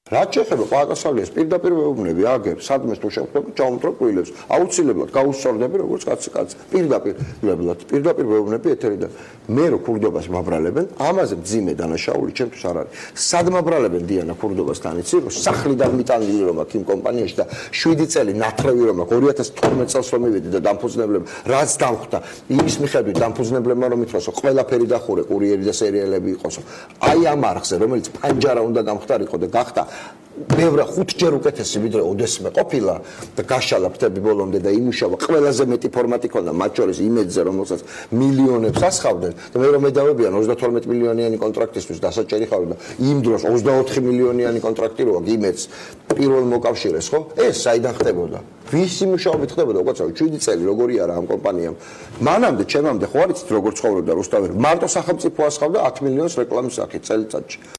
რაც შეეხება ყვაყასალის პირდაპირ მეუბნები აგერ სადმე თუ შევხვდება ჩაუმტრო კვილებს აუცილებლად გაუსწორდები როგორც კაცი პირდაპირ მეუბნები ეთერიდან მე რო ქურდობას მაბრალებენ ამაზე მძიმე დანაშაული ჩემთვის არ არის სად მაბრალებენ დიანა ქურდობასთან იცი რომ სახლიდან მიტანილი რომ აქ იმ კომპანიაში და 7 წელი ნათრევი რომ აქ 2012 წელს რომ მივედი და დამფუძნებლებმა რაც დამხვდა იმის მიხედვით დამფუძნებლებმა რომ ითქვასო ყველაფერი დახურე კურიერი და სერიალები იყოსო აი ამ არხზე რომელიც პანჯარა უნდა გამختارიყო და გახდა ბევრ 5 ჯერ უკეთესი ვიდრე ოდესმე ყოფილა და გაშალა ფრთები ბოლომდე და იმუშავა ყველაზე მეტი ფორმატი ქონდა მათ შორის იმედზე რომელსაც მილიონებს ასხავდნენ და მე რომ მედავებიან 32 მილიონიანი კონტრაქტისთვის დასაჭერი ხარ და იმ დროს 24 მილიონიანი კონტრაქტი რო აქვს იმედს პირველ მოკავშირეს ხო ეს საიდან ხდებოდა ვის იმუშაობით ხდებოდა უკაცრავ 7 წელი როგორი არა ამ კომპანიამ მანამდე ჩემამდე ხო არიცით როგორ ცხოვრობდა რუსთავი მარტო სახელმწიფო ასხავდა 10 მილიონს რეკლამის სახით წელიწადში